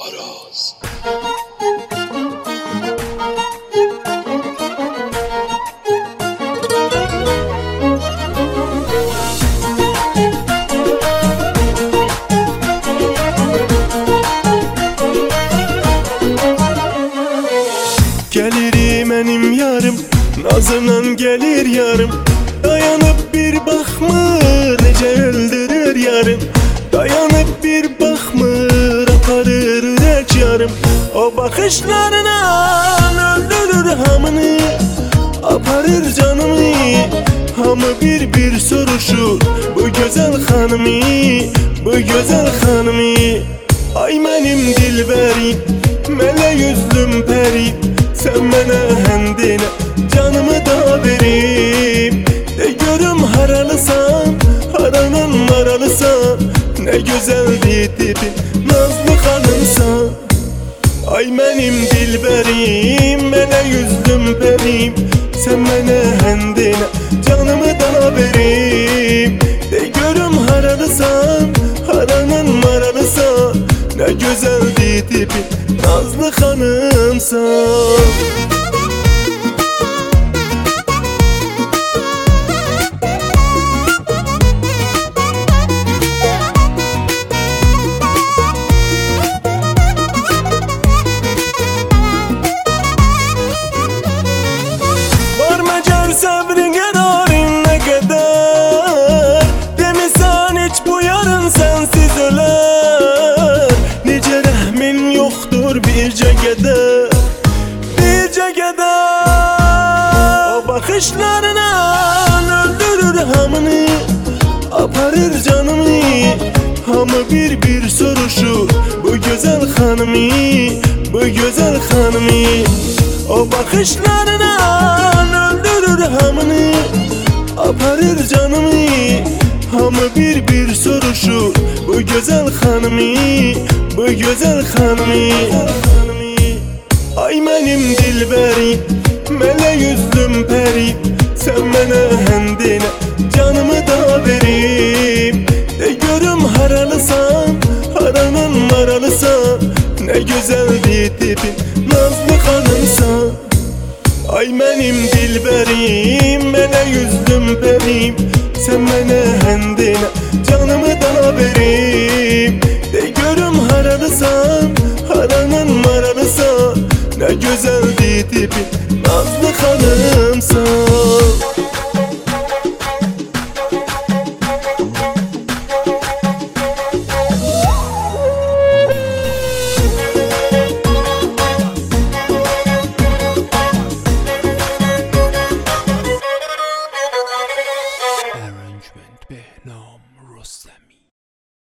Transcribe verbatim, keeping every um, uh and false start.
Araz. Gelir benim yarım, nazından gelir yarım. Dayanıp bir bakmır, nece öldürür yarım. Dayanıp bir bakmır, aparır ürek yarım. O bakışlarına öldürür hamını, aparır canımı. Hamı bir bir soruşur bu güzel hanımı, bu güzel hanımı. Ay benim dilberim, mele yüzlüm peri. Sen bana hendine canımı da vereyim. De görüm haralısan, haranın maralısan. Ne güzeldi tipin, nazlı hanımsan. Ay benim dilberim, bana yüzlüm perim. Sen bana hendine canımı da vereyim. De görüm haralısan, haranın maralısan. Ne güzeldi tipin, nazlı hanımsan. Sabrın yararın ne kadar, demisan hiç bu yarın sensiz öler. Nice rahmin yoktur bir cegede, bir cegede. O bakışlarına öldürür hamını, aparır canımı. Hamı bir bir soruşur bu güzel hanımı, bu güzel hanımı. O bakışlarına öldürür hamını, aparır canımı. Hamı bir bir soruşur bu güzel hanımı, bu güzel hanımı. Ay benim dilberim, mele yüzlüm peri. Sen bana hendine canımı da vereyim. De görüm haralısan, haranın maralısan. Ne güzeldi tipin, nazlı hanımsan. Ay benim dilberim, bana yüzlüm perim. Sen bana hendine canımı da vereyim. De görüm haralısan, haranın maralısan. Ne güzeldi tipin, nazlı hanımsan. Arrangement Behnam Rostem.